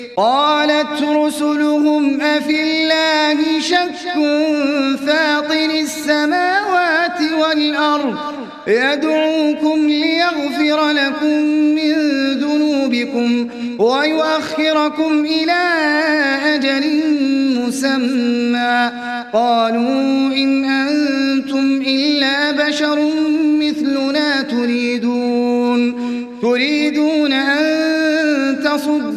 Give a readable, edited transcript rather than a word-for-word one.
قالت رسلهم أفي الله شك فاطر السماوات والأرض يدعوكم ليغفر لكم من ذنوبكم ويؤخركم إلى أجل مسمى قالوا إن أنتم إلا بشر مثلنا تريدون أن تصدوا